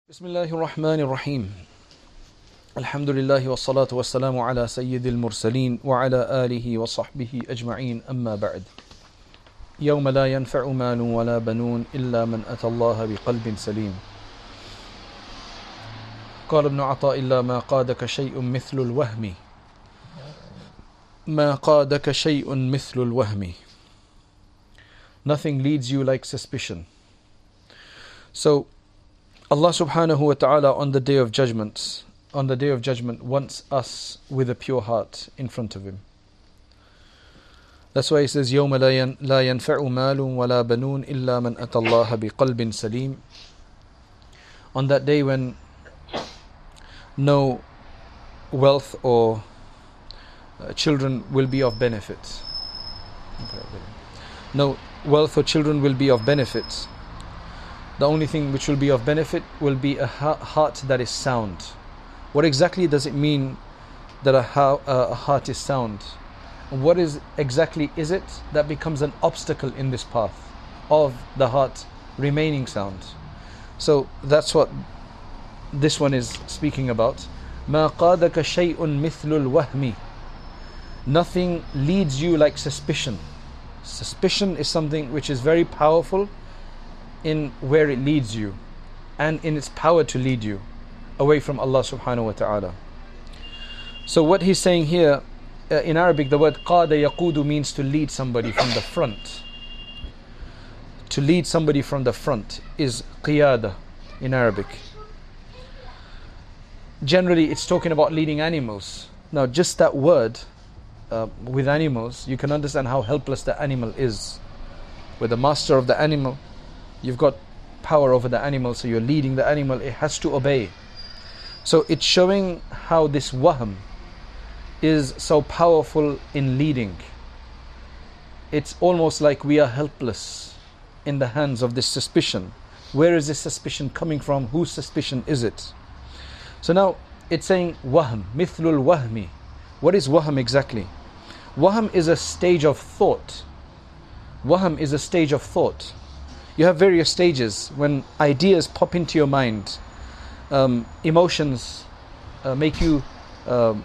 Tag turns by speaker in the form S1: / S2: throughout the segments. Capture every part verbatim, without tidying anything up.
S1: بسم الله الرحمن الرحيم الحمد لله والصلاة والسلام على سيد المرسلين وعلى آله وصحبه أجمعين أما بعد يوم لا ينفع مال ولا بنون إلا من أتى الله بقلب سليم قال ابن عطاء الله ما قادك شيء مثل الوهم ما قادك شيء مثل الوهم. Nothing leads you like suspicion. So Allah subhanahu wa ta'ala on the day of judgment, on the day of judgment wants us with a pure heart in front of Him. That's why He says, يَوْمَ لَا يَنْفَعُ مَالٌ وَلَا بَنُونَ إِلَّا مَنْ أَتَى اللَّهَ بِقَلْبٍ سَلِيمٍ. On that day when no wealth or uh, children will be of benefit. No wealth or children will be of benefit. The only thing which will be of benefit will be a heart that is sound. What exactly does it mean that a, ha- a heart is sound? What is exactly is it that becomes an obstacle in this path of the heart remaining sound? So that's what this one is speaking about. ما قادك شيء مثل الوهم. Nothing leads you like suspicion. Suspicion is something which is very powerful in where it leads you and in its power to lead you away from Allah subhanahu wa ta'ala. So what he's saying here, uh, in Arabic the word qada yaqudu means to lead somebody from the front. To lead somebody from the front is qiyada in Arabic. Generally it's talking about leading animals. Now just that word uh, with animals, you can understand how helpless the animal is. With the master of the animal, you've got power over the animal, so you're leading the animal, it has to obey. So it's showing how this wahm is so powerful in leading. It's almost like we are helpless in the hands of this suspicion. Where is this suspicion coming from? Whose suspicion is it? So now it's saying wahm, mithlul wahmi. What is wahm exactly? Wahm is a stage of thought. Wahm is a stage of thought. You have various stages when ideas pop into your mind. Um, emotions uh, make you, um,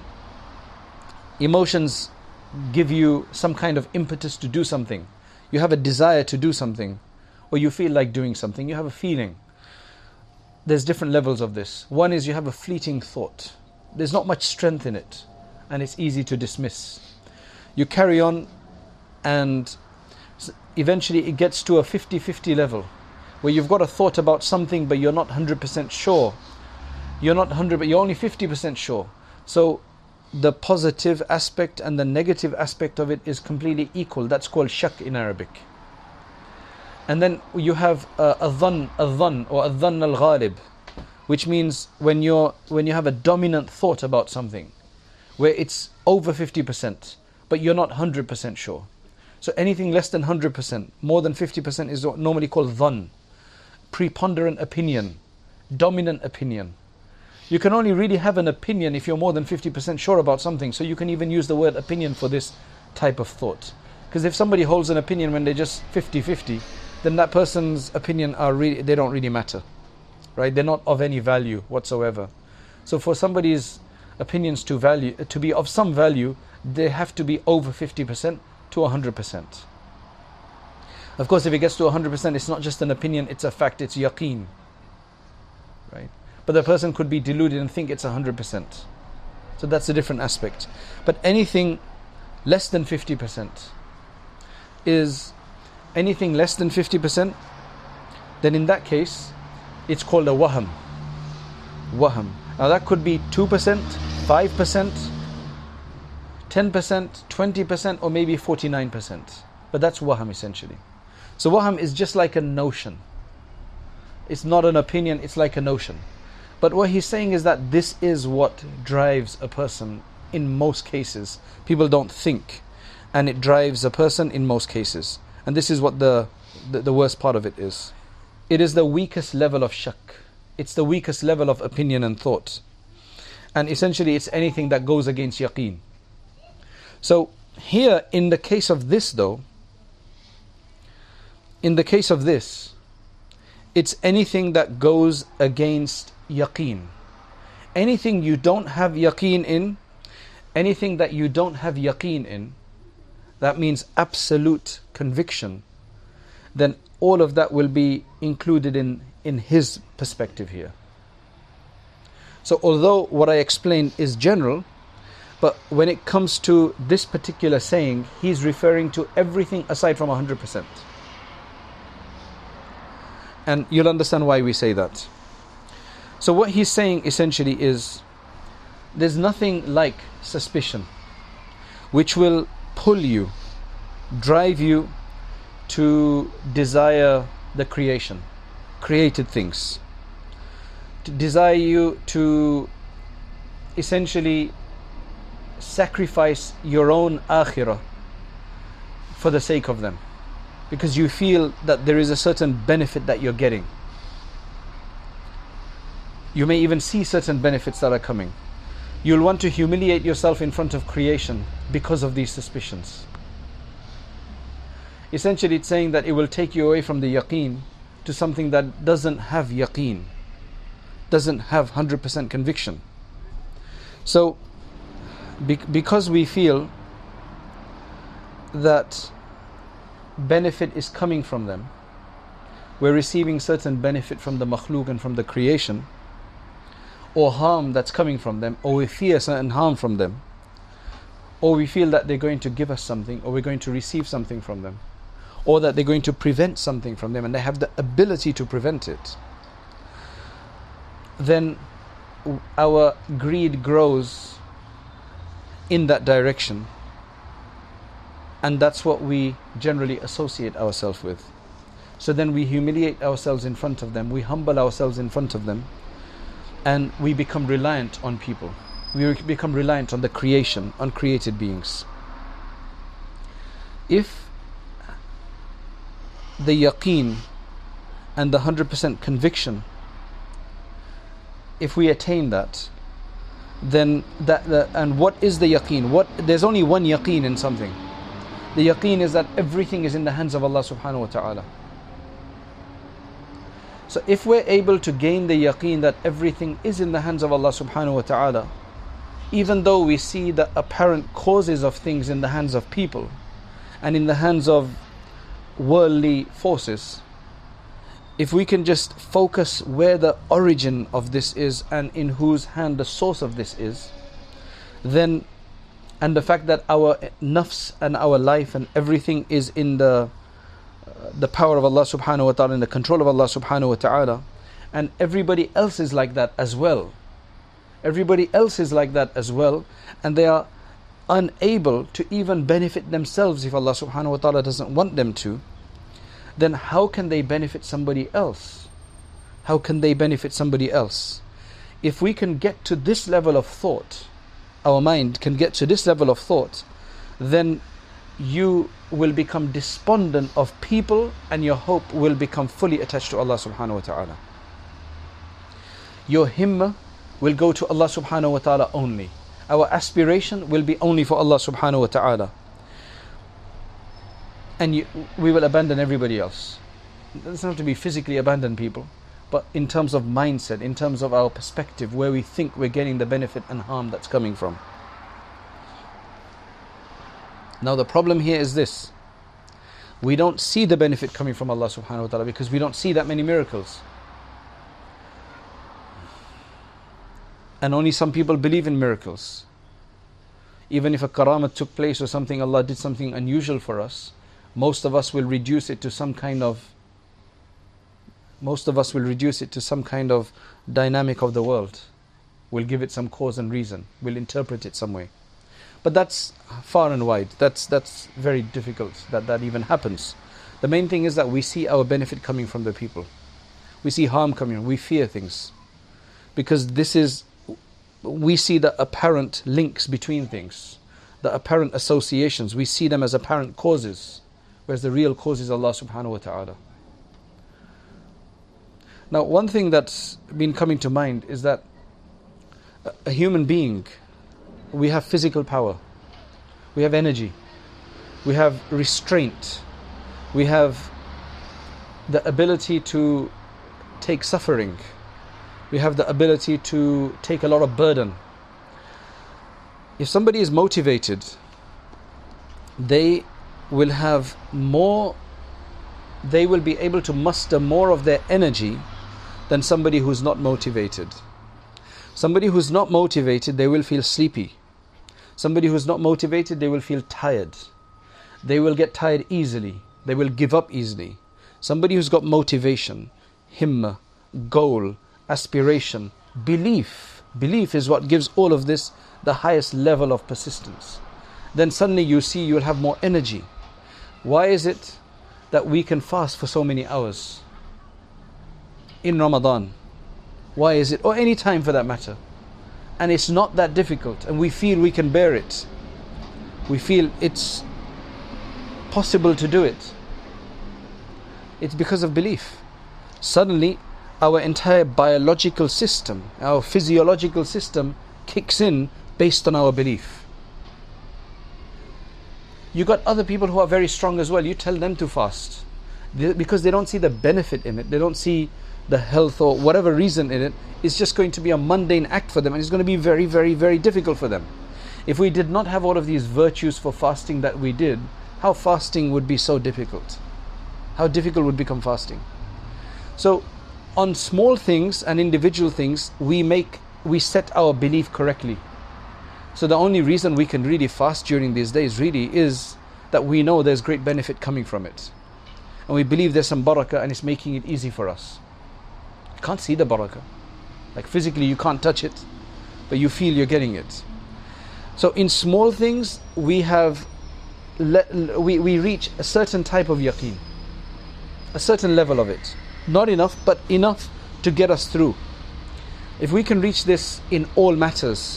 S1: emotions give you some kind of impetus to do something. You have a desire to do something, or you feel like doing something. You have a feeling. There's different levels of this. One is you have a fleeting thought. There's not much strength in it, and it's easy to dismiss. You carry on, and eventually it gets to a fifty-fifty level where you've got a thought about something but you're not one hundred percent sure. You're not one hundred but you're only fifty percent sure. So the positive aspect and the negative aspect of it is completely equal. That's called shak in Arabic. And then you have uh, a dhann, a dhann or a dhann al-ghalib, which means when you're when you have a dominant thought about something where it's over fifty percent but you're not one hundred percent sure. So anything less than one hundred percent, more than fifty percent is normally called dhann, preponderant opinion, dominant opinion. You can only really have an opinion if you're more than fifty percent sure about something. So you can even use the word opinion for this type of thought. Because if somebody holds an opinion when they're just fifty-fifty, then that person's opinion are really, they don't really matter. Right? They're not of any value whatsoever. So for somebody's opinions to value to be of some value, they have to be over fifty percent to one hundred percent. Of course, if it gets to one hundred percent, it's not just an opinion, it's a fact, it's yaqeen. Right? But the person could be deluded and think it's one hundred percent. So that's a different aspect. But anything less than fifty percent is anything less than fifty percent, then in that case, it's called a wahm. Wahm. Now that could be two percent, five percent, ten percent, twenty percent, or maybe forty-nine percent. But that's wahm essentially. So wahm is just like a notion. It's not an opinion, it's like a notion. But what he's saying is that this is what drives a person in most cases. People don't think, and it drives a person in most cases. And this is what the, the, the worst part of it is. It is the weakest level of shak. It's the weakest level of opinion and thought. And essentially it's anything that goes against yaqeen. So here in the case of this though, in the case of this, it's anything that goes against yaqeen. Anything you don't have yaqeen in, anything that you don't have yaqeen in, that means absolute conviction, then all of that will be included in, in his perspective here. So although what I explained is general, but when it comes to this particular saying, he's referring to everything aside from one hundred percent. And you'll understand why we say that. So what he's saying essentially is, there's nothing like suspicion which will pull you, drive you to desire the creation, created things, to desire you to essentially sacrifice your own akhirah for the sake of them, because you feel that there is a certain benefit that you're getting. You may even see certain benefits that are coming. You'll want to humiliate yourself in front of creation because of these suspicions. Essentially, it's saying that it will take you away from the yaqeen to something that doesn't have yaqeen, doesn't have one hundred percent conviction. So, be- because we feel that benefit is coming from them, we're receiving certain benefit from the makhluk and from the creation, or harm that's coming from them, or we fear certain harm from them, or we feel that they're going to give us something, or we're going to receive something from them, or that they're going to prevent something from them and they have the ability to prevent it, then our greed grows in that direction, and that's what we generally associate ourselves with. So then we humiliate ourselves in front of them, we humble ourselves in front of them, and we become reliant on people. We become reliant on the creation, on created beings. If the yaqeen and the one hundred percent conviction, if we attain that, then that, the, and what is the yaqeen? What, there's only one yaqeen in something. The yaqeen is that everything is in the hands of Allah subhanahu wa ta'ala. So if we're able to gain the yaqeen that everything is in the hands of Allah subhanahu wa ta'ala, even though we see the apparent causes of things in the hands of people and in the hands of worldly forces, if we can just focus where the origin of this is and in whose hand the source of this is, then, and the fact that our nafs and our life and everything is in the the power of Allah subhanahu wa ta'ala, in the control of Allah subhanahu wa ta'ala, and everybody else is like that as well. Everybody else is like that as well, and they are unable to even benefit themselves if Allah subhanahu wa ta'ala doesn't want them to. Then how can they benefit somebody else? How can they benefit somebody else? If we can get to this level of thought, our mind can get to this level of thought, then you will become despondent of people and your hope will become fully attached to Allah subhanahu wa ta'ala. Your himmah will go to Allah subhanahu wa ta'ala only. Our aspiration will be only for Allah subhanahu wa ta'ala. And you, we will abandon everybody else. It doesn't have to be physically abandon people, but in terms of mindset, in terms of our perspective, where we think we're getting the benefit and harm that's coming from. Now the problem here is this: we don't see the benefit coming from Allah subhanahu wa ta'ala because we don't see that many miracles. And only some people believe in miracles. Even if a karamat took place or something, Allah did something unusual for us, most of us will reduce it to some kind of most of us will reduce it to some kind of dynamic of the world. We'll give it some cause and reason. We'll interpret it some way. But that's far and wide. That's that's very difficult that that even happens. The main thing is that we see our benefit coming from the people. We see harm coming. We fear things. Because this is, we see the apparent links between things, the apparent associations. We see them as apparent causes, whereas the real cause is Allah subhanahu wa ta'ala. Now, one thing that's been coming to mind is that a human being, we have physical power, we have energy, we have restraint, we have the ability to take suffering. We have the ability to take a lot of burden. If somebody is motivated, they will have more, they will be able to muster more of their energy than somebody who's not motivated. Somebody who's not motivated, they will feel sleepy. Somebody who's not motivated, they will feel tired. They will get tired easily. They will give up easily. Somebody who's got motivation, himmah, goal, aspiration, belief. Belief is what gives all of this the highest level of persistence. Then suddenly you see you'll have more energy. Why is it that we can fast for so many hours in Ramadan? Why is it? Or any time for that matter. And it's not that difficult, and we feel we can bear it. We feel it's possible to do it. It's because of belief. Suddenly our entire biological system, our physiological system kicks in based on our belief. You got other people who are very strong as well. You tell them to fast they, because they don't see the benefit in it. They don't see the health or whatever reason in it. It's just going to be a mundane act for them, and it's going to be very, very, very difficult for them. If we did not have all of these virtues for fasting that we did, how fasting would be so difficult? How difficult would become fasting? So on small things and individual things, we make we set our belief correctly. So the only reason we can really fast during these days really is that we know there's great benefit coming from it, and we believe there's some barakah and it's making it easy for us. You can't see the barakah, like physically you can't touch it, but you feel you're getting it. So in small things we have le- we, we reach a certain type of yaqeen, a certain level of it. Not enough, but enough to get us through. If we can reach this in all matters,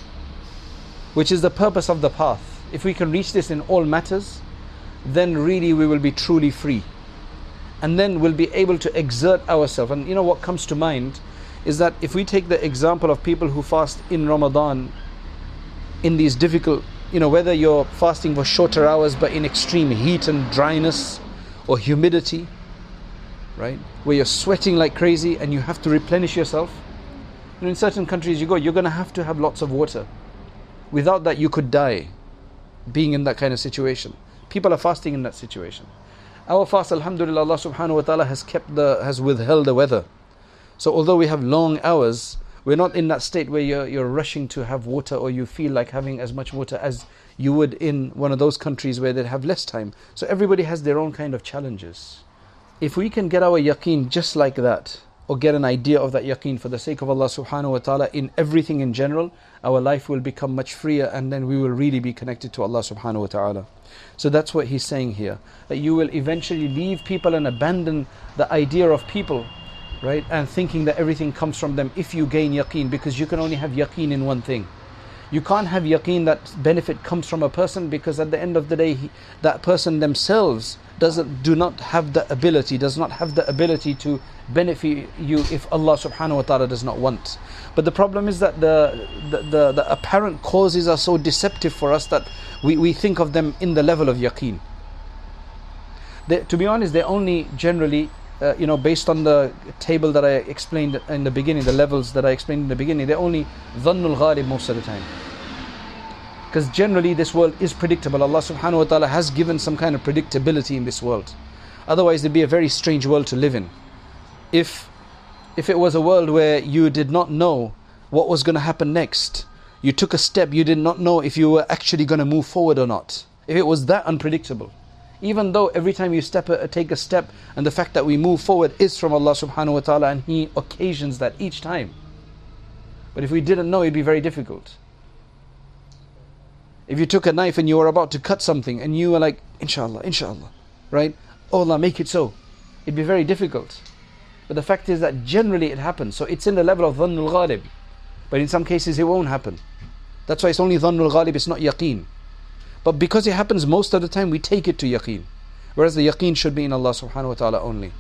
S1: which is the purpose of the path, if we can reach this in all matters, then really we will be truly free. And then we'll be able to exert ourselves. And you know what comes to mind is that if we take the example of people who fast in Ramadan in these difficult, you know, whether you're fasting for shorter hours but in extreme heat and dryness or humidity, right, where you're sweating like crazy and you have to replenish yourself. You know, in certain countries you go, you're going to have to have lots of water. Without that you could die being in that kind of situation. People are fasting in that situation. Our fast, alhamdulillah, Allah subhanahu wa ta'ala has kept the has withheld the weather. So although we have long hours, we're not in that state where you're, you're rushing to have water, or you feel like having as much water as you would in one of those countries where they have less time. So everybody has their own kind of challenges. If we can get our yaqeen just like that, or get an idea of that yaqeen for the sake of Allah subhanahu wa ta'ala in everything in general, our life will become much freer, and then we will really be connected to Allah subhanahu wa ta'ala. So that's what he's saying here, that you will eventually leave people and abandon the idea of people, right, and thinking that everything comes from them if you gain yaqeen, because you can only have yaqeen in one thing. You can't have yaqeen that benefit comes from a person, because at the end of the day he, that person themselves doesn't do not have the ability, does not have the ability to benefit you if Allah subhanahu wa ta'ala does not want. But the problem is that the the, the, the apparent causes are so deceptive for us that we, we think of them in the level of yaqeen. They, to be honest, they're only generally uh, you know, based on the table that I explained in the beginning, the levels that I explained in the beginning, they're only dhannul ghalib most of the time. Because generally this world is predictable. Allah subhanahu wa ta'ala has given some kind of predictability in this world. Otherwise it'd be a very strange world to live in. If if it was a world where you did not know what was going to happen next, you took a step, you did not know if you were actually going to move forward or not. If it was that unpredictable, even though every time you step a, take a step, and the fact that we move forward is from Allah subhanahu wa ta'ala, and He occasions that each time. But if we didn't know, it'd be very difficult. If you took a knife and you were about to cut something and you were like, inshallah, inshallah, right? Oh Allah, make it so. It'd be very difficult. But the fact is that generally it happens. So it's in the level of dhannul ghalib. But in some cases it won't happen. That's why it's only dhannul ghalib, it's not yaqeen. But because it happens most of the time, we take it to yaqeen. Whereas the yaqeen should be in Allah subhanahu wa ta'ala only.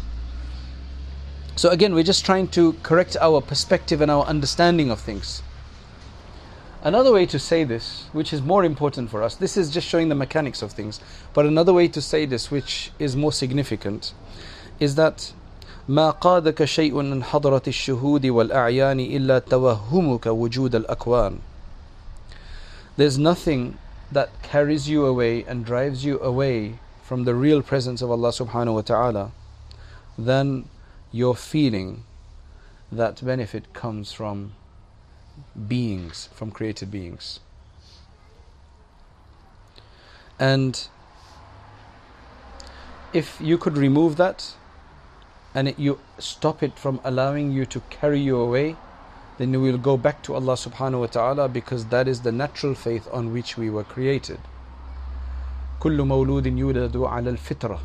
S1: So again, we're just trying to correct our perspective and our understanding of things. Another way to say this, which is more important for us, this is just showing the mechanics of things, but another way to say this, which is more significant, is that ما قادك شيء عن حضرة الشهود والأعيان إلا توهمك وجود الأكوان. There's nothing that carries you away and drives you away from the real presence of Allah subhanahu wa ta'ala than your feeling that benefit comes from beings, from created beings. And if you could remove that and it, you stop it from allowing you to carry you away, then you will go back to Allah subhanahu wa ta'ala, because that is the natural faith on which we were created. كل مولود يولد على الفطرة.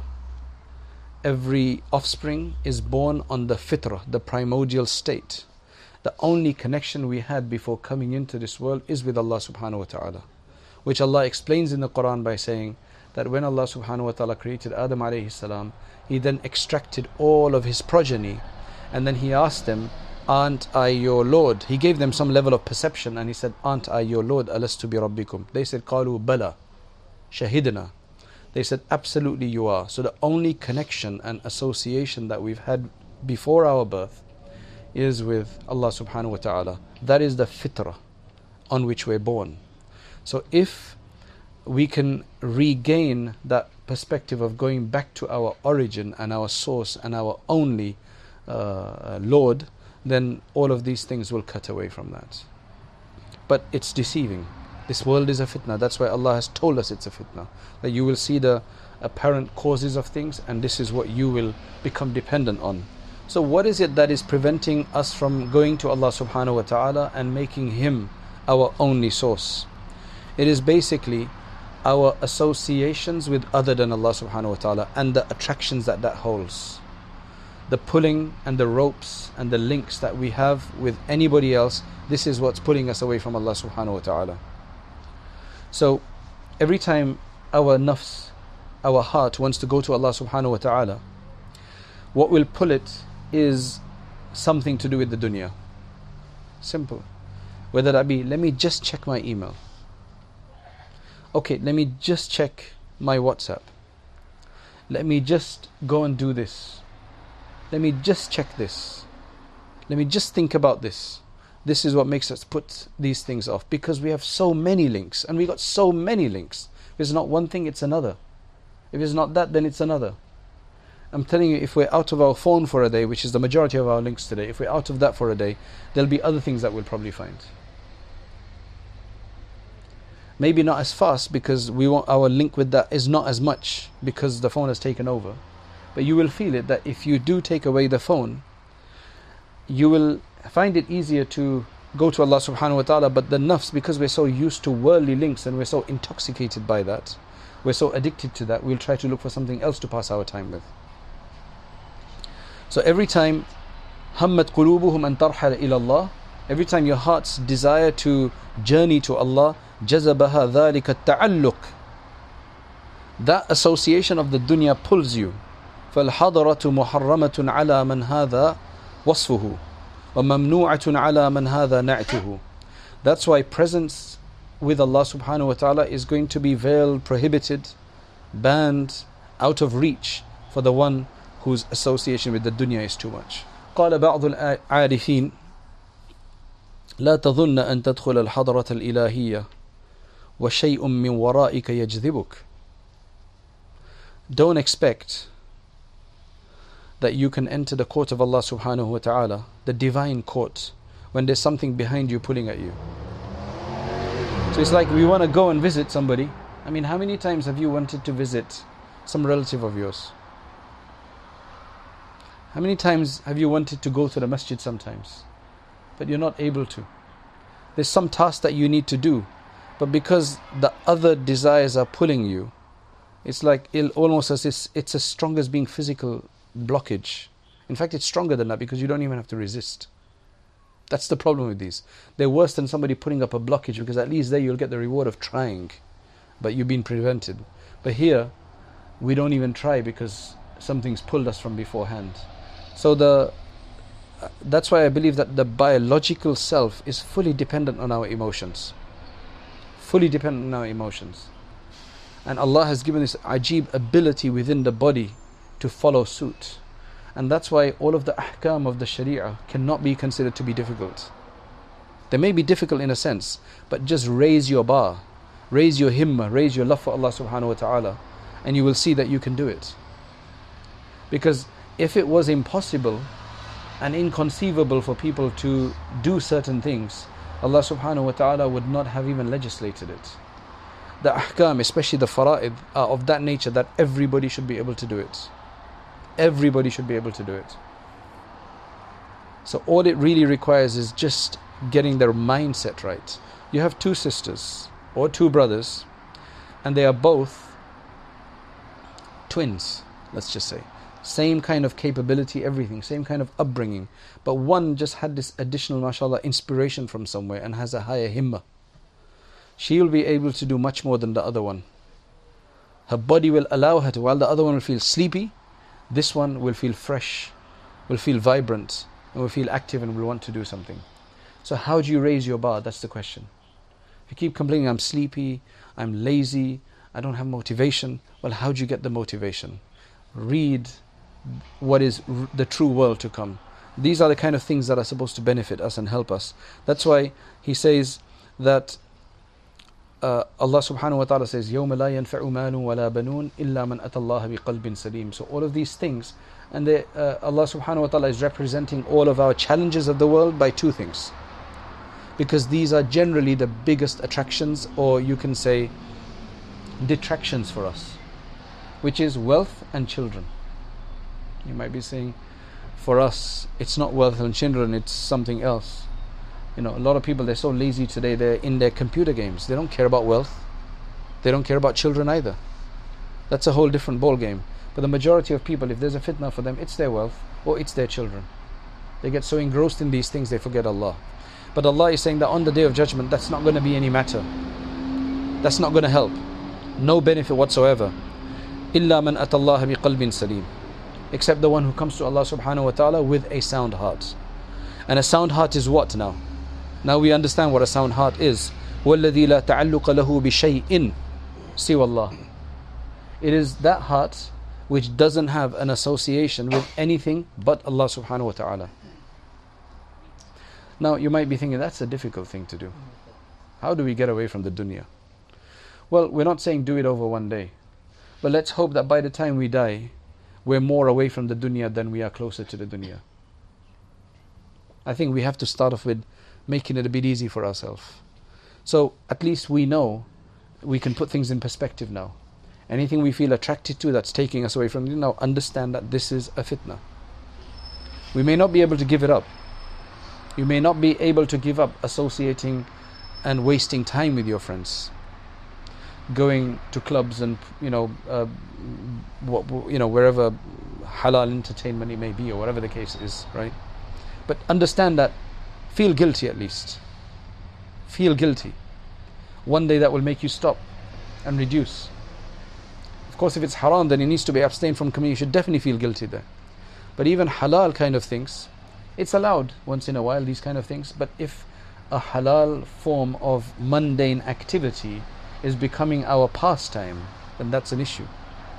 S1: Every offspring is born on the fitrah, the primordial state. The only connection we had before coming into this world is with Allah subhanahu wa ta'ala, which Allah explains in the Quran by saying that when Allah subhanahu wa ta'ala created Adam alayhi salam, He then extracted all of his progeny, and then He asked them, aren't I your Lord? He gave them some level of perception and He said, aren't I your Lord? Alastu bi rabbikum. They said, qalu bala shahidna. They said, absolutely you are. So the only connection and association that we've had before our birth is with Allah subhanahu wa ta'ala. That is the fitrah on which we're born. So if we can regain that perspective of going back to our origin and our source and our only uh, Lord, then all of these things will cut away from that. But it's deceiving. This world is a fitna. That's why Allah has told us it's a fitna. That you will see the apparent causes of things, and this is what you will become dependent on. So what is it that is preventing us from going to Allah subhanahu wa ta'ala and making Him our only source? It is basically our associations with other than Allah subhanahu wa ta'ala and the attractions that that holds. The pulling and the ropes and the links that we have with anybody else, this is what's pulling us away from Allah subhanahu wa ta'ala. So every time our nafs, our heart wants to go to Allah subhanahu wa ta'ala, what will pull it is something to do with the dunya. Simple. Whether that be, let me just check my email. Okay, let me just check my WhatsApp. Let me just go and do this. Let me just check this. Let me just think about this. This is what makes us put these things off, because we have so many links, and we got so many links. If it's not one thing, it's another. If it's not that, then it's another. I'm telling you, if we're out of our phone for a day, which is the majority of our links today, if we're out of that for a day, there'll be other things that we'll probably find. Maybe not as fast, because we want our link with that is not as much, because the phone has taken over. But you will feel it that if you do take away the phone, you will find it easier to go to Allah subhanahu wa ta'ala. But the nafs, because we're so used to worldly links and we're so intoxicated by that, we're so addicted to that, we'll try to look for something else to pass our time with. So every time hammat qulubuhum an tarhala ila Allah, every time your heart's desire to journey to Allah, jazabaha dhalika ta'alluq, that association of the dunya pulls you. فالحضرة محرمة على من هذا وصفه وممنوعة على من هذا نعته. That's why presence with Allah subhanahu wa ta'ala is going to be veiled, prohibited, banned, out of reach for the one whose association with the dunya is too much. قال بعض العارفين لا تظن أن تدخل الحضرة الإلهية وشيء من ورائك يجذبك. Don't expect that you can enter the court of Allah subhanahu wa ta'ala, the divine court, when there's something behind you pulling at you. So it's like we want to go and visit somebody. I mean, how many times have you wanted to visit some relative of yours? How many times have you wanted to go to the masjid sometimes, but you're not able to? There's some task that you need to do, but because the other desires are pulling you, it's like it almost as it's, it's as strong as being physical blockage. In fact, it's stronger than that, because you don't even have to resist. That's the problem with these. They're worse than somebody putting up a blockage, because at least there you'll get the reward of trying, but you've been prevented. But here, we don't even try because something's pulled us from beforehand. So the that's why I believe that the biological self is fully dependent on our emotions. Fully dependent on our emotions. And Allah has given this ajib ability within the body to follow suit. And that's why all of the ahkam of the sharia cannot be considered to be difficult. They may be difficult in a sense, but just raise your bar, raise your himmah, raise your love for Allah subhanahu wa ta'ala, and you will see that you can do it. Because if it was impossible and inconceivable for people to do certain things, Allah subhanahu wa ta'ala would not have even legislated it. The ahkam, especially the fara'id, are of that nature that everybody should be able to do it. Everybody should be able to do it. So all it really requires is just getting their mindset right. You have two sisters or two brothers, and they are both twins, let's just say. Same kind of capability, everything, same kind of upbringing. But one just had this additional, mashallah, inspiration from somewhere and has a higher himmah. She will be able to do much more than the other one. Her body will allow her to, while the other one will feel sleepy, this one will feel fresh, will feel vibrant, and will feel active and will want to do something. So how do you raise your bar? That's the question. If you keep complaining, I'm sleepy, I'm lazy, I don't have motivation, well, how do you get the motivation? Read what is r- the true world to come. These are the kind of things that are supposed to benefit us and help us. That's why he says that uh, Allah subhanahu wa ta'ala says, يَوْمَ لَا يَنْفَعُ مَالٌ وَلَا بَنُونَ إِلَّا مَنْ أَتَى اللَّهَ بِقَلْبٍ سَلِيمٍ. So all of these things, and they, uh, Allah subhanahu wa ta'ala is representing all of our challenges of the world by two things. Because these are generally the biggest attractions, or you can say detractions for us, which is wealth and children. You might be saying, for us, it's not wealth and children, it's something else. You know, a lot of people, they're so lazy today, they're in their computer games. They don't care about wealth. They don't care about children either. That's a whole different ball game. But the majority of people, if there's a fitna for them, it's their wealth or it's their children. They get so engrossed in these things, they forget Allah. But Allah is saying that on the Day of Judgment, that's not going to be any matter. That's not going to help. No benefit whatsoever. إِلَّا مَنْ أَتَى اللَّهَ بِقَلْبٍ سَلِيمٍ. Except the one who comes to Allah subhanahu wa ta'ala with a sound heart. And a sound heart is what now? Now we understand what a sound heart is. وَالَّذِي لَا تَعَلُّقَ لَهُ بِشَيْءٍ سِوَى اللَّهِ. It is that heart which doesn't have an association with anything but Allah subhanahu wa ta'ala. Now you might be thinking, that's a difficult thing to do. How do we get away from the dunya? Well, we're not saying do it over one day. But let's hope that by the time we die, we're more away from the dunya than we are closer to the dunya. I think we have to start off with making it a bit easy for ourselves. So at least we know we can put things in perspective now. Anything we feel attracted to that's taking us away from it, now understand that this is a fitna. We may not be able to give it up. You may not be able to give up associating and wasting time with your friends, going to clubs and you know, uh, what, you know, wherever halal entertainment it may be, or whatever the case is, right? But understand that, feel guilty at least. Feel guilty. One day that will make you stop and reduce. Of course, if it's haram, then it needs to be abstained from coming. You should definitely feel guilty there. But even halal kind of things, it's allowed once in a while, these kind of things. But if a halal form of mundane activity is becoming our pastime, then that's an issue.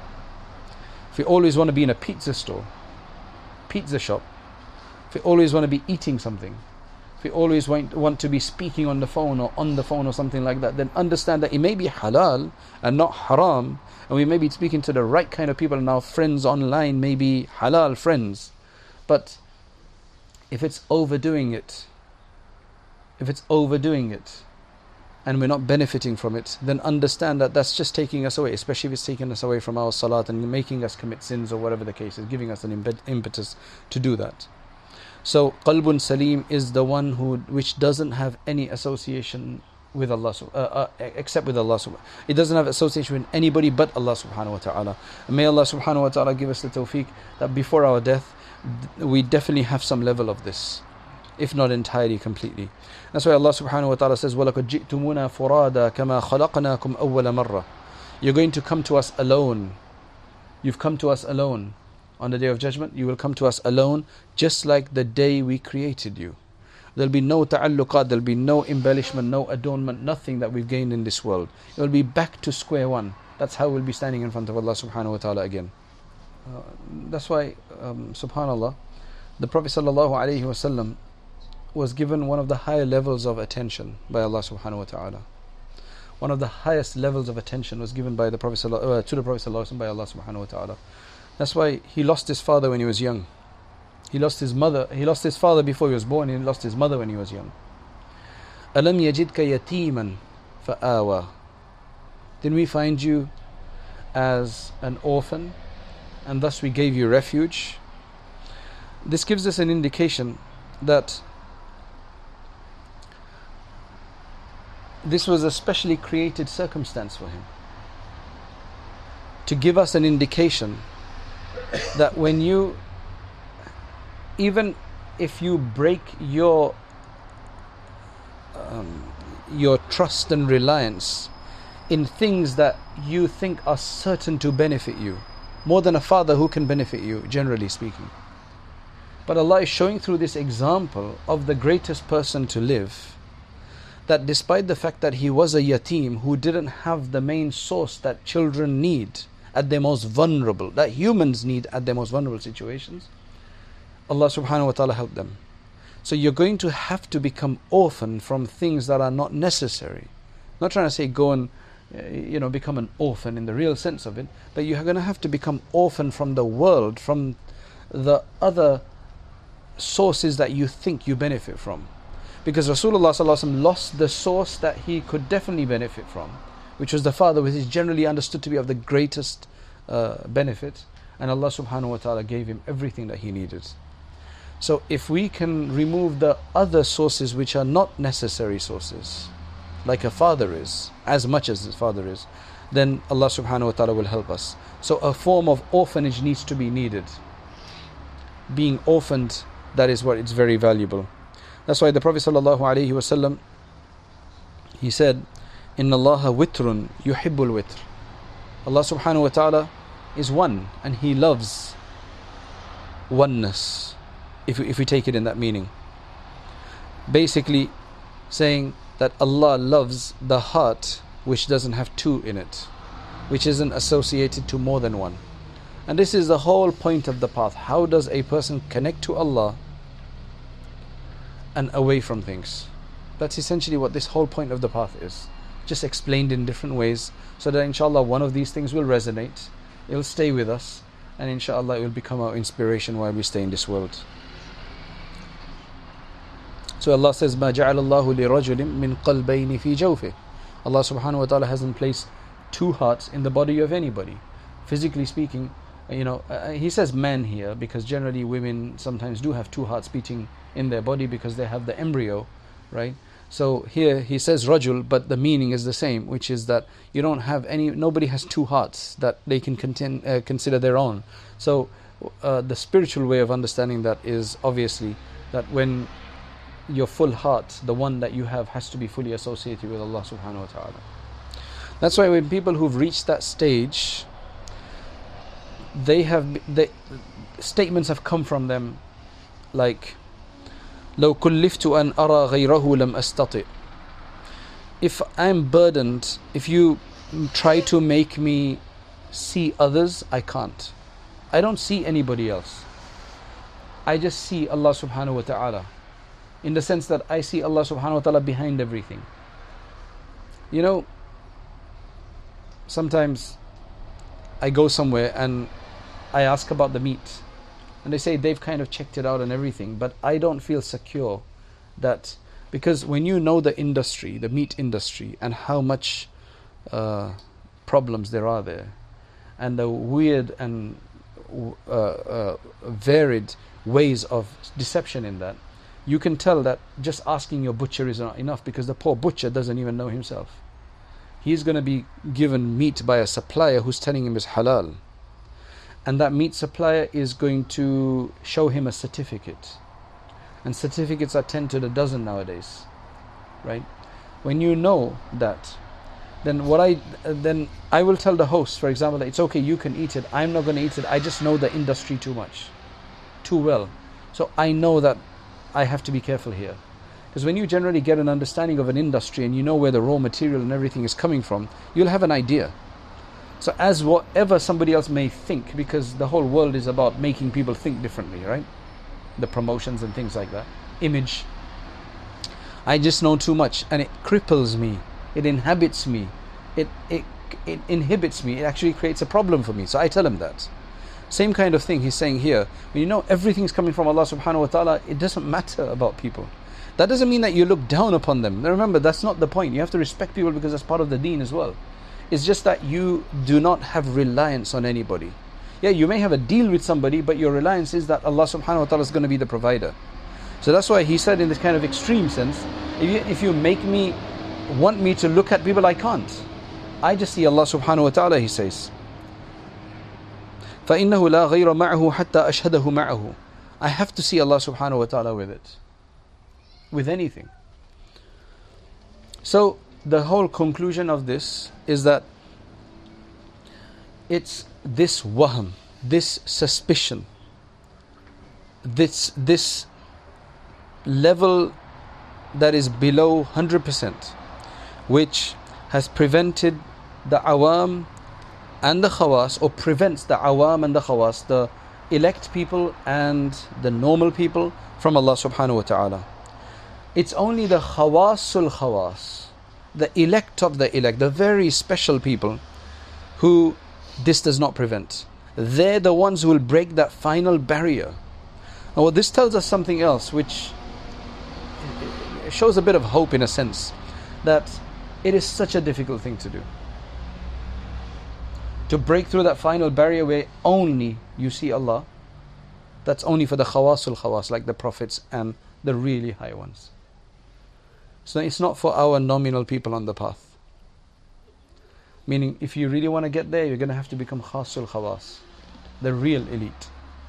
S1: If we always want to be in a pizza store, pizza shop, if we always want to be eating something, if we always want, want to be speaking on the phone or on the phone or something like that, then understand that it may be halal and not haram, and we may be speaking to the right kind of people, and our friends online may be halal friends. But if it's overdoing it, if it's overdoing it, and we're not benefiting from it, then understand that that's just taking us away, especially if it's taking us away from our salat and making us commit sins or whatever the case is, giving us an impetus to do that. So qalbun salim is the one who which doesn't have any association with Allah, uh, uh, except with Allah. It doesn't have association with anybody but Allah subhanahu wa ta'ala. And may Allah subhanahu wa ta'ala give us the tawfiq that before our death we definitely have some level of this, if not entirely, completely. That's why Allah subhanahu wa ta'ala says, وَلَقَدْ جِئْتُمُونَا فُرَادًا كَمَا خَلَقْنَاكُمْ أَوَّلَ مَرَّةٍ. You're going to come to us alone. You've come to us alone. On the Day of Judgment, you will come to us alone, just like the day we created you. There'll be no ta'alluqat, there'll be no embellishment, no adornment, nothing that we've gained in this world. It will be back to square one. That's how we'll be standing in front of Allah subhanahu wa ta'ala again. Uh, that's why, um, subhanAllah, the Prophet sallallahu alaihi wasallam was given one of the higher levels of attention by Allah subhanahu wa ta'ala. One of the highest levels of attention was given by the Prophet uh, to the Prophet sallallahu alaihi wasallam by Allah subhanahu wa ta'ala. That's why he lost his father when he was young. He lost his mother. He lost his father before he was born. He lost his mother when he was young. أَلَمْ يَجِدْكَ يَتِيمًا فَآوَى. Didn't we find you as an orphan, and thus we gave you refuge? This gives us an indication that this was a specially created circumstance for him, to give us an indication that when you, even if you break your um, your trust and reliance in things that you think are certain to benefit you, more than a father who can benefit you, generally speaking. But Allah is showing through this example of the greatest person to live, that despite the fact that he was a yatim who didn't have the main source that children need at their most vulnerable, that humans need at their most vulnerable situations, Allah subhanahu wa ta'ala helped them. So you're going to have to become orphan from things that are not necessary. I'm not trying to say go and you know become an orphan in the real sense of it, but you're going to have to become orphan from the world, from the other sources that you think you benefit from. Because Rasulullah sallallahu alaihi wasallam lost the source that he could definitely benefit from, which was the father, which is generally understood to be of the greatest uh, benefit, and Allah subhanahu wa ta'ala gave him everything that he needed. So if we can remove the other sources which are not necessary sources, like a father is, as much as his father is, then Allah subhanahu wa ta'ala will help us. So a form of orphanage needs to be needed. Being orphaned, that is what it's very valuable. That's why the Prophet sallallahu alaihi wasallam, he said, Inna Allaha witrun yuhibbul witr. Allah subhanahu wa ta'ala is one, and He loves oneness, if we, if we take it in that meaning. Basically saying that Allah loves the heart which doesn't have two in it, which isn't associated to more than one. And this is the whole point of the path. How does a person connect to Allah and away from things? That's essentially what this whole point of the path is, just explained in different ways, so that inshallah one of these things will resonate, it will stay with us, and inshallah it will become our inspiration while we stay in this world. So Allah says, مَا جَعَلَ اللَّهُ لِرَجُلٍ مِّن قَلْبَيْنِ فِي جَوْفِهِ. Allah subhanahu wa ta'ala hasn't placed two hearts in the body of anybody. Physically speaking, you know, uh, he says man here because generally women sometimes do have two hearts beating in their body because they have the embryo, right? So here he says rajul, but the meaning is the same, which is that you don't have any, nobody has two hearts that they can contain, uh, consider their own. So uh, the spiritual way of understanding that is obviously that when your full heart, the one that you have, has to be fully associated with Allah subhanahu wa ta'ala. That's why when people who've reached that stage, they have, they, statements have come from them like, لو كلفت أن أرى غيره لم أستطع. If I'm burdened, if you try to make me see others, I can't. I don't see anybody else. I just see Allah subhanahu wa ta'ala, in the sense that I see Allah subhanahu wa ta'ala behind everything. You know, sometimes I go somewhere and I ask about the meat, and they say they've kind of checked it out and everything, but I don't feel secure that, because when you know the industry, the meat industry, and how much uh, problems there are there, and the weird and uh, uh, varied ways of deception in that, you can tell that just asking your butcher is not enough, because the poor butcher doesn't even know himself. He's going to be given meat by a supplier who's telling him it's halal. And that meat supplier is going to show him a certificate. And certificates are ten to the dozen nowadays. Right? When you know that, then what I then I will tell the host, for example, that it's okay, you can eat it. I'm not going to eat it. I just know the industry too much, too well. So I know that I have to be careful here. Because when you generally get an understanding of an industry and you know where the raw material and everything is coming from, you'll have an idea. So as whatever somebody else may think, because the whole world is about making people think differently, right? The promotions and things like that. Image. I just know too much and it cripples me. It inhabits me. It, it, it inhibits me. It actually creates a problem for me. So I tell him that. Same kind of thing he's saying here. When you know everything's coming from Allah subhanahu wa ta'ala, it doesn't matter about people. That doesn't mean that you look down upon them. Now remember, that's not the point. You have to respect people because that's part of the deen as well. It's just that you do not have reliance on anybody. Yeah, you may have a deal with somebody, but your reliance is that Allah subhanahu wa ta'ala is going to be the provider. So that's why he said in this kind of extreme sense, if you, if you make me, want me to look at people, I can't. I just see Allah subhanahu wa ta'ala, he says. فَإِنَّهُ لَا غَيْرَ مَعَهُ حَتَّى أَشْهَدَهُ مَعَهُ. I have to see Allah subhanahu wa ta'ala with it. With anything. So the whole conclusion of this is that it's this wahm, this suspicion, this this level that is below one hundred percent, which has prevented the awam and the khawas, or prevents the awam and the khawas, the elect people and the normal people, from Allah subhanahu wa ta'ala. It's only the khawasul khawas, the elect of the elect, the very special people, who this does not prevent. They're the ones who will break that final barrier. And well, this tells us something else, which shows a bit of hope in a sense, that it is such a difficult thing to do. To break through that final barrier where only you see Allah, that's only for the khawasul khawas, like the prophets and the really high ones. So it's not for our nominal people on the path. Meaning, if you really want to get there, you're going to have to become khasul khawas, the real elite.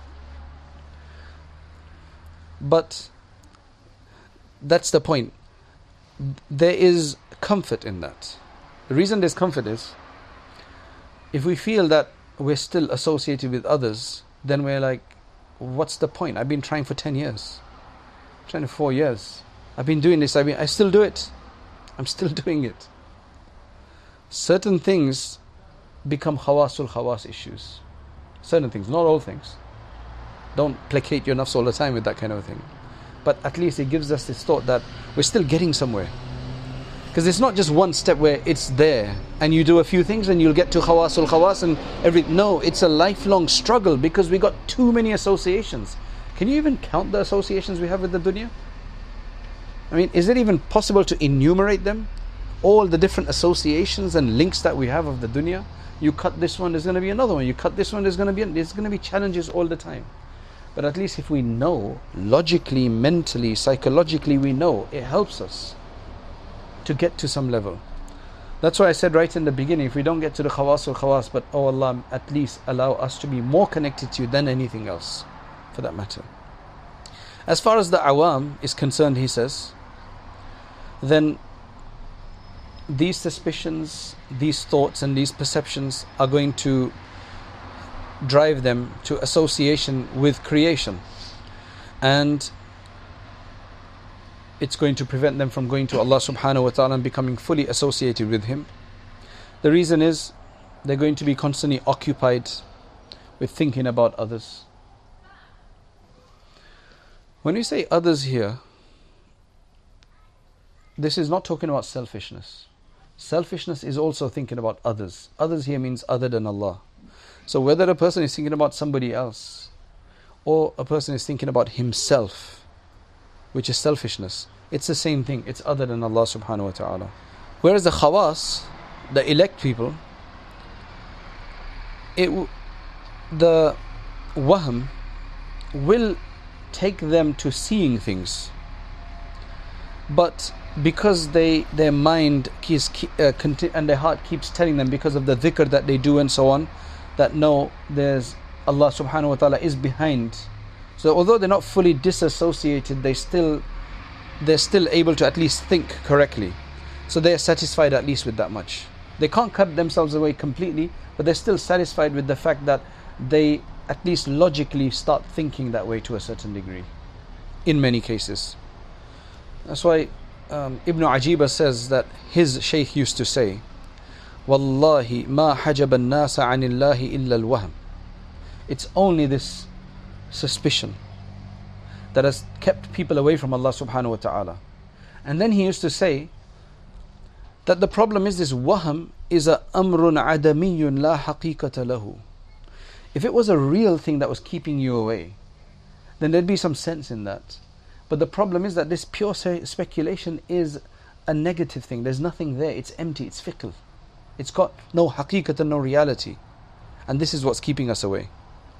S1: But that's the point. There is comfort in that. The reason there's comfort is, if we feel that we're still associated with others, then we're like, what's the point? I've been trying for ten years. I'm trying for four years. I've been doing this, I mean, I still do it. I'm still doing it. Certain things become khawasul khawas issues. Certain things, not all things. Don't placate your nafs all the time with that kind of thing. But at least it gives us this thought that we're still getting somewhere. Because it's not just one step where it's there and you do a few things and you'll get to khawasul khawas and every. No, it's a lifelong struggle because we got too many associations. Can you even count the associations we have with the dunya? I mean, is it even possible to enumerate them? All the different associations and links that we have of the dunya. You cut this one, there's going to be another one. You cut this one, there's going to be there's going to be challenges all the time. But at least if we know, logically, mentally, psychologically, we know, it helps us to get to some level. That's why I said right in the beginning, if we don't get to the khawasul khawas, but oh Allah, at least allow us to be more connected to you than anything else, for that matter. As far as the awam is concerned, he says, then these suspicions, these thoughts and these perceptions are going to drive them to association with creation, and it's going to prevent them from going to Allah subhanahu wa ta'ala and becoming fully associated with Him. The reason is they're going to be constantly occupied with thinking about others. When we say others here, this is not talking about selfishness. Selfishness is also thinking about others. Others here means other than Allah. So whether a person is thinking about somebody else or a person is thinking about himself, which is selfishness, it's the same thing. It's other than Allah subhanahu wa ta'ala. Whereas the khawas, the elect people, it the wahm will take them to seeing things, but because they their mind keeps uh, conti- and their heart keeps telling them, because of the dhikr that they do and so on, that no, there's Allah subhanahu wa ta'ala is behind. So although they're not fully disassociated, they still they're still able to at least think correctly. So they're satisfied at least with that much. They can't cut themselves away completely, but they're still satisfied with the fact that they at least logically start thinking that way to a certain degree, in many cases. That's why um, Ibn Ajiba says that his shaykh used to say, Wallahi ma hajaba an-nasa 'anillahi illa al-wahm. It's only this suspicion that has kept people away from Allah subhanahu wa ta'ala. And then he used to say that the problem is this wahm is a amrun adamiyyun la haqiqata lahu. If it was a real thing that was keeping you away, then there'd be some sense in that. But the problem is that this pure speculation is a negative thing. There's nothing there. It's empty. It's fickle. It's got no haqiqat, no reality. And this is what's keeping us away.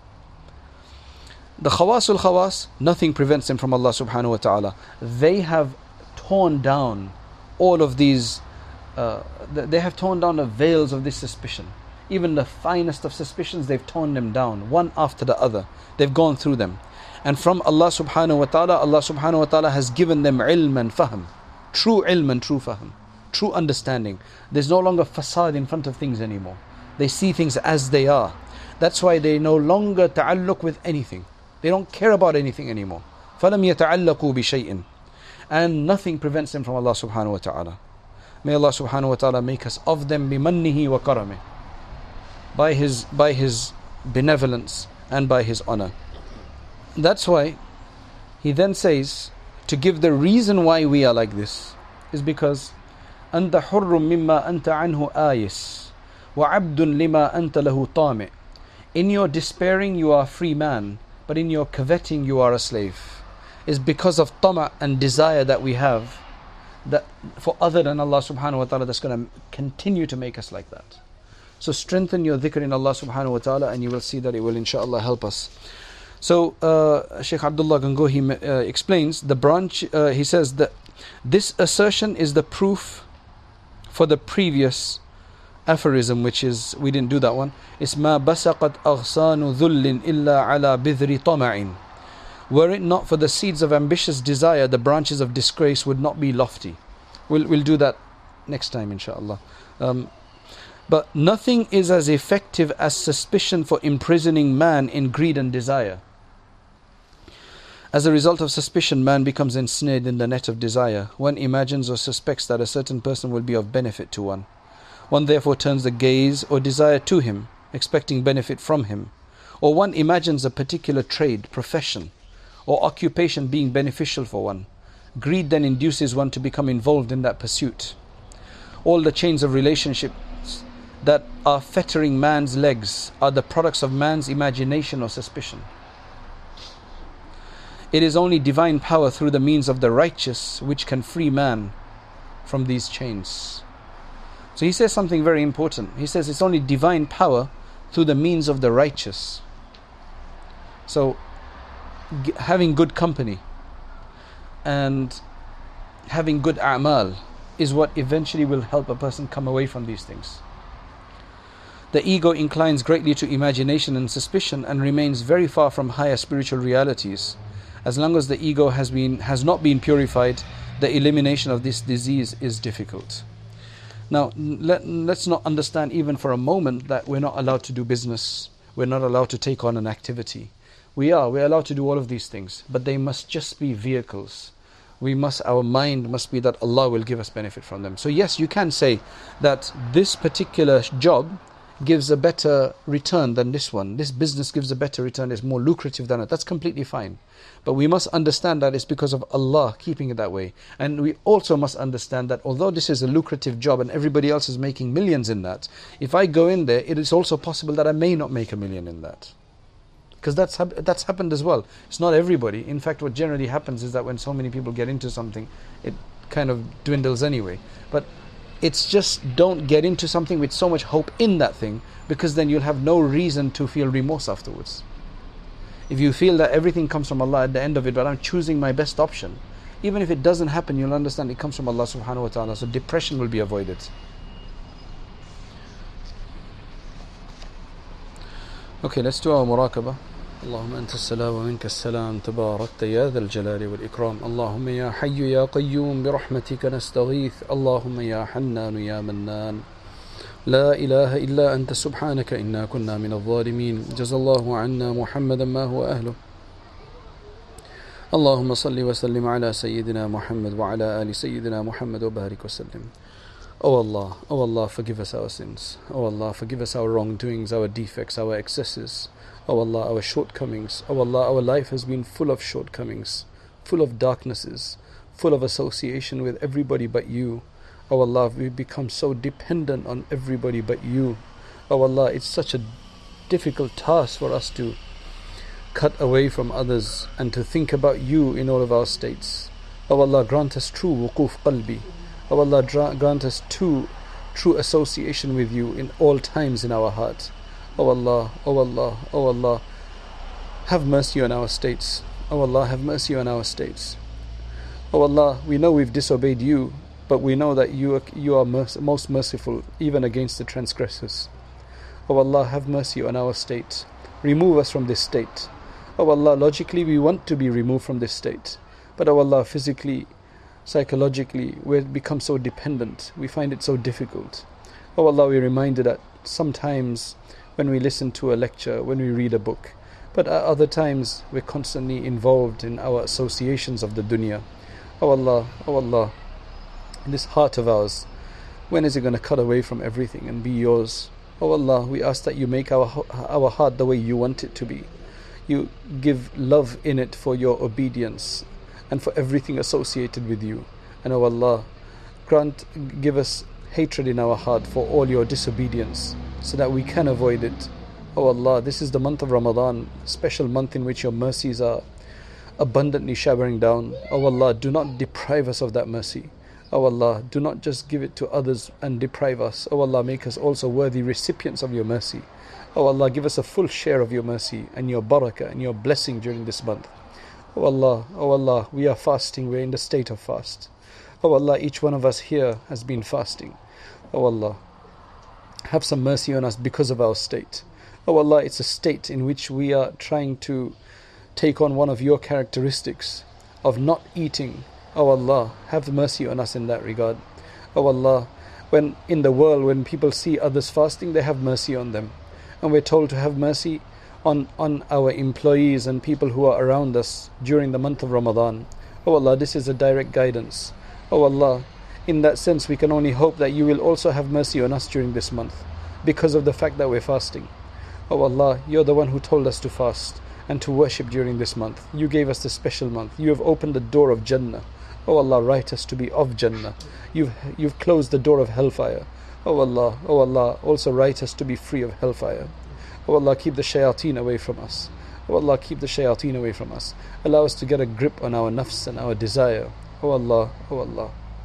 S1: The khawasul khawas, nothing prevents them from Allah subhanahu wa ta'ala. They have torn down all of these, uh, they have torn down the veils of this suspicion. Even the finest of suspicions, they've torn them down, one after the other. They've gone through them. And from Allah subhanahu wa ta'ala, Allah subhanahu wa ta'ala has given them ilm and fahm. True ilm and true fahm. True understanding. There's no longer facade in front of things anymore. They see things as they are. That's why they no longer ta'alluq with anything. They don't care about anything anymore. فَلَمْ يَتَعَلَّقُوا بِشَيْءٍ. And nothing prevents them from Allah subhanahu wa ta'ala. May Allah subhanahu wa ta'ala make us of them بِمَنِّهِ وَكَرَمِهِ, by His, by His benevolence and by His honor. That's why he then says, to give the reason why we are like this, is because أنت حر مما أنت عنه آيس وعبد لما أنت له طامع. In your despairing you are a free man, but in your coveting you are a slave. Is because of tama and desire that we have, that for other than Allah subhanahu wa ta'ala, that's going to continue to make us like that. So strengthen your dhikr in Allah subhanahu wa ta'ala, and you will see that it will inshallah help us. So uh, Shaykh Abdullah Gangohi uh, explains the branch, uh, he says that this assertion is the proof for the previous aphorism, which is, we didn't do that one, is ما بسقت أغصان ذل إلا على بذر طمع. Were it not for the seeds of ambitious desire, the branches of disgrace would not be lofty. We'll, we'll do that next time inshallah. Um, but nothing is as effective as suspicion for imprisoning man in greed and desire. As a result of suspicion, man becomes ensnared in the net of desire. One imagines or suspects that a certain person will be of benefit to one. One therefore turns the gaze or desire to him, expecting benefit from him. Or one imagines a particular trade, profession, or occupation being beneficial for one. Greed then induces one to become involved in that pursuit. All the chains of relationships that are fettering man's legs are the products of man's imagination or suspicion. It is only divine power through the means of the righteous which can free man from these chains. So he says something very important. He says it's only divine power through the means of the righteous. So g- having good company and having good a'mal is what eventually will help a person come away from these things. The ego inclines greatly to imagination and suspicion and remains very far from higher spiritual realities. As long as the ego has been has not been purified, the elimination of this disease is difficult. Now, let, let's not understand even for a moment that we're not allowed to do business, we're not allowed to take on an activity. We are, we're allowed to do all of these things, but they must just be vehicles. We must, our mind must be that Allah will give us benefit from them. So yes, you can say that this particular job gives a better return than this one. This business gives a better return, it's more lucrative than it. That's completely fine. But we must understand that it's because of Allah keeping it that way. And we also must understand that although this is a lucrative job and everybody else is making millions in that, if I go in there, it is also possible that I may not make a million in that. Because that's, that's happened as well. It's not everybody. In fact, what generally happens is that when so many people get into something, it kind of dwindles anyway. But it's just don't get into something with so much hope in that thing, because then you'll have no reason to feel remorse afterwards. If you feel that everything comes from Allah at the end of it, but I'm choosing my best option, even if it doesn't happen, you'll understand it comes from Allah subhanahu wa ta'ala. So depression will be avoided. Okay, let's do our muraqabah. اللهم أنت السلام ومنك السلام تباركت يا ذا الجلال والإكرام اللهم يا حي يا قيوم برحمتك نستغيث اللهم يا حنان يا منان لا إله إلا أنت سبحانك إنا كنا من الظالمين جزا الله عنا محمدا ما هو أهله اللهم صل وسلم على سيدنا محمد وعلى آل سيدنا محمد وبارك وسلم O Allah, O Allah, forgive us our sins. O Allah, forgive us our wrongdoings, our defects, our excesses. O Allah, our shortcomings. O Allah, our life has been full of shortcomings, full of darknesses, full of association with everybody but you. O Allah, we've become so dependent on everybody but you. O Allah, it's such a difficult task for us to cut away from others and to think about you in all of our states. O Allah, grant us true wuquf qalbi. O Allah, grant us true, true association with you in all times in our heart. O Allah, O Allah, O Allah, have mercy on our states. O Allah, have mercy on our states. O Allah, we know we've disobeyed you, but we know that you are, you are merc- most merciful even against the transgressors. O Allah, have mercy on our state. Remove us from this state. O Allah, logically we want to be removed from this state, but O Allah, physically, psychologically, we've become so dependent. We find it so difficult. O Allah, we're reminded that sometimes when we listen to a lecture, when we read a book, but at other times we're constantly involved in our associations of the dunya. O Allah, O Allah, this heart of ours, when is it going to cut away from everything and be yours? O Allah, we ask that you make our our heart the way you want it to be. You give love in it for your obedience and for everything associated with you. And O Allah, grant, give us hatred in our heart for all your disobedience so that we can avoid it. O Allah, this is the month of Ramadan, special month in which your mercies are abundantly showering down. O Allah, do not deprive us of that mercy. O Allah, do not just give it to others and deprive us. O Allah, make us also worthy recipients of your mercy. O Allah, give us a full share of your mercy and your barakah and your blessing during this month. O Allah, O Allah, we are fasting, we are in the state of fast. O Allah, each one of us here has been fasting. O Allah, have some mercy on us because of our state. O Allah, it's a state in which we are trying to take on one of your characteristics of not eating. O Allah, have mercy on us in that regard. O Allah, when in the world, when people see others fasting, they have mercy on them. And we're told to have mercy on, on our employees and people who are around us during the month of Ramadan. O Allah, this is a direct guidance. O Allah, in that sense we can only hope that you will also have mercy on us during this month because of the fact that we're fasting. O Allah, you're the one who told us to fast and to worship during this month. You gave us the special month. You have opened the door of Jannah. O Allah, write us to be of Jannah. You've, you've closed the door of hellfire. O Allah, O Allah, also write us to be free of hellfire. O Allah, keep the shayateen away from us. O Allah, keep the shayateen away from us. Allow us to get a grip on our nafs and our desire. O Allah, O Allah,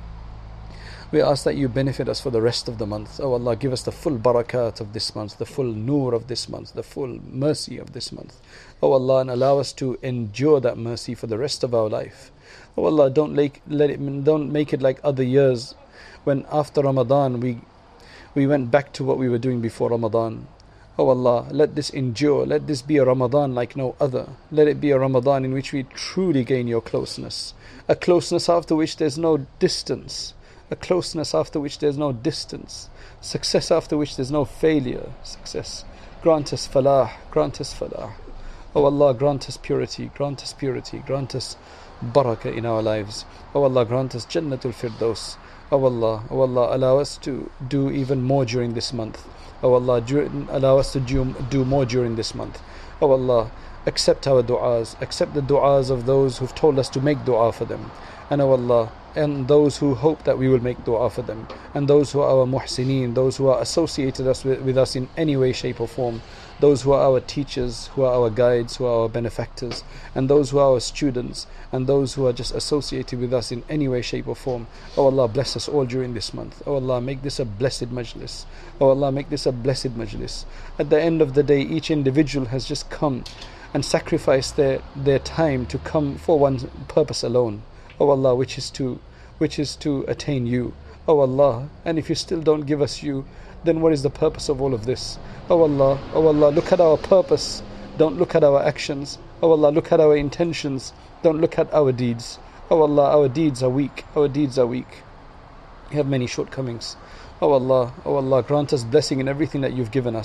S1: we ask that you benefit us for the rest of the month. O Allah, give us the full barakat of this month, the full nur of this month, the full mercy of this month. O Allah, and allow us to endure that mercy for the rest of our life. O Allah, don't like, let it, don't make it like other years when after Ramadan we we went back to what we were doing before Ramadan. O Allah, let this endure. Let this be a Ramadan like no other. Let it be a Ramadan in which we truly gain your closeness. A closeness after which there's no distance. A closeness after which there's no distance. Success after which there's no failure. Success. Grant us falah. Grant us falah. O Allah, grant us purity. Grant us purity. Grant us barakah in our lives. O Allah, grant us Jannatul Firdaus. O Allah, O Allah, allow us to do even more during this month. O Allah, allow us to do, do more during this month. O Allah, accept our du'as, accept the du'as of those who've told us to make du'a for them. And O Allah, and those who hope that we will make du'a for them, and those who are our muhsineen, those who are associated us with, with us in any way, shape or form, those who are our teachers, who are our guides, who are our benefactors, and those who are our students, and those who are just associated with us in any way, shape or form. O Allah, bless us all during this month. O Allah, make this a blessed majlis. O Allah, make this a blessed majlis. At the end of the day, each individual has just come and sacrificed their, their time to come for one purpose alone. O Allah, which is to which is to attain you. O Allah, and if you still don't give us you, then what is the purpose of all of this? O Allah, O Allah, look at our purpose, don't look at our actions. O Allah, look at our intentions, don't look at our deeds. O Allah, our deeds are weak, our deeds are weak. We have many shortcomings. O Allah, O Allah, grant us blessing in everything that you've given us.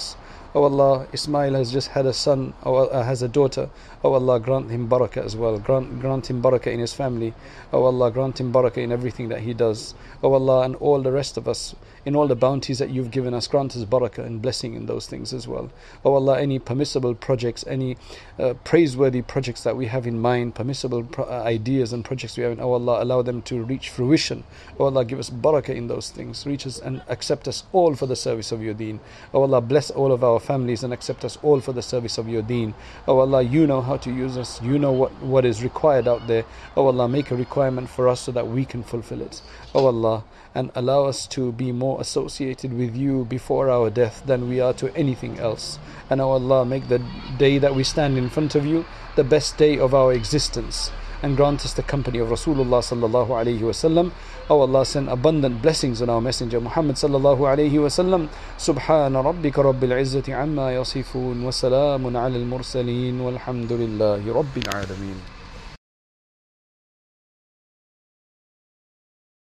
S1: Oh Allah, Ismail has just had a son, or uh, has a daughter. Oh Allah, grant him barakah as well. Grant, grant him barakah in his family. Oh Allah, grant him barakah in everything that he does. Oh Allah, and all the rest of us, in all the bounties that you've given us, grant us barakah and blessing in those things as well. Oh Allah, any permissible projects, any uh, praiseworthy projects that we have in mind, permissible pro- uh, ideas and projects we have in, oh Allah, allow them to reach fruition. Oh Allah, give us barakah in those things. Reach us and accept us all for the service of your deen. Oh Allah, bless all of our families and accept us all for the service of your deen. Oh Allah, you know how to use us. You know what, what is required out there. Oh Allah, make a requirement for us so that we can fulfill it. Oh Allah, and allow us to be more associated with you before our death than we are to anything else. And oh Allah, make the day that we stand in front of you the best day of our existence, and grant us the company of Rasulullah sallallahu alayhi wasallam. Oh Allah, send abundant blessings on our messenger Muhammad sallallahu alayhi wasallam. Subhana rabbika rabbil izzati amma yasifun, wa salamun ala al mursaleen, walhamdulillahi rabbil alameen.